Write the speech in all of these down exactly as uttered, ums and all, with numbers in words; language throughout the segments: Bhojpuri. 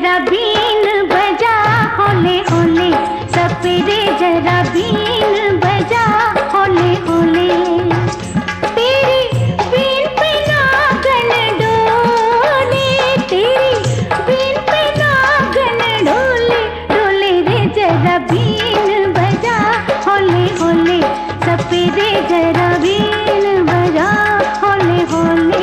जरा बीन बजा, होले होले सपेरे जरा बीन बजा, होले होले। तेरी बीन पे नागन डोले, तेरी बीन पे नागन डोले, डोले रे जरा बीन बजा, होले होले सपेरे जरा बीन बजा, होले होले।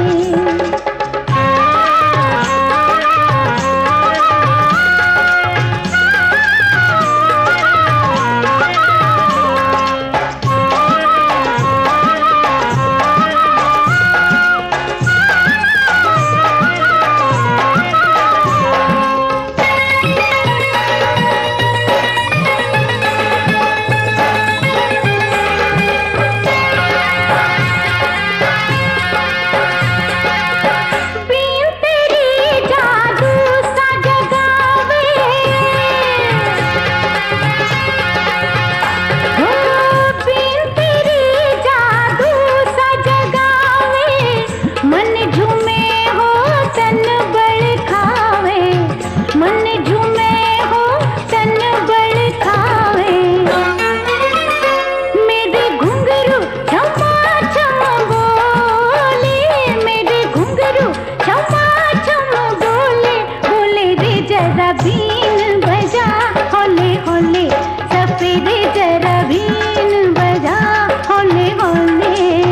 बीन बजा, होले होले सपेरे जरा बीन बजा, होले होले।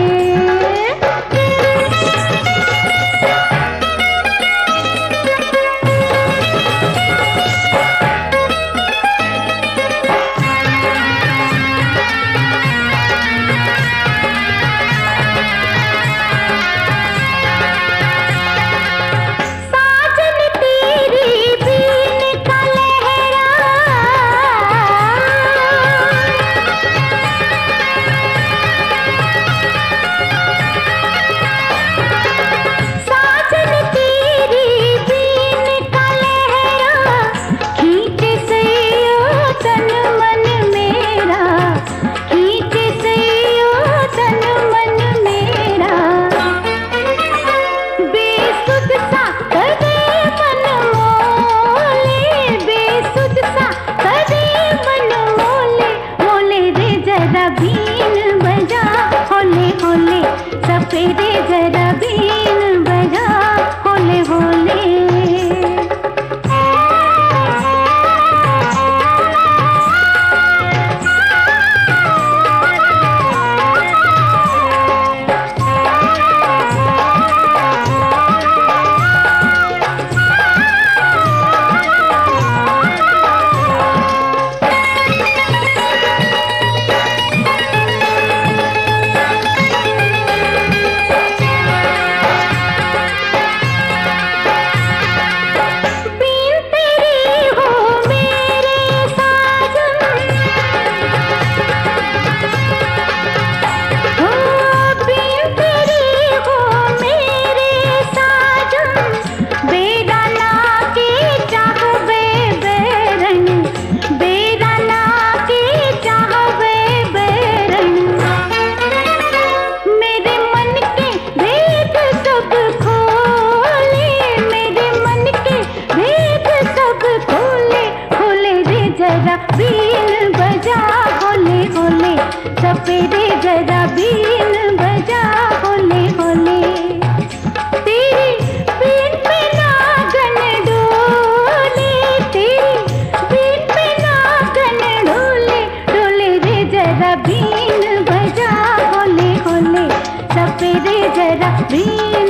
बीन बजा, होले होले सपेरे जरा बीन बजा, होले होले। बीन बजा, होले होले सपेरे जरा बीन बजा, होले होले। तेरी बीन पे नागन डोले, तेरी बीन पे नागन डोले, डोले रे जरा बीन बजा, होले होले सपेरे जरा बीन